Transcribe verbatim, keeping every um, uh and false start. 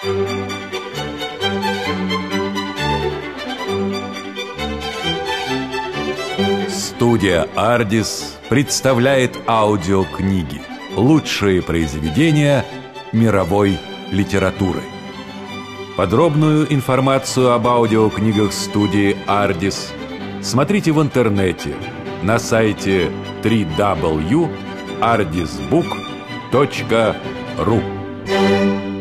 Студия «Ардис» представляет аудиокниги. Лучшие произведения мировой литературы. Подробную информацию об аудиокнигах студии «Ардис» смотрите в интернете на сайте дабл ю дабл ю дабл ю точка ардисбук точка ру.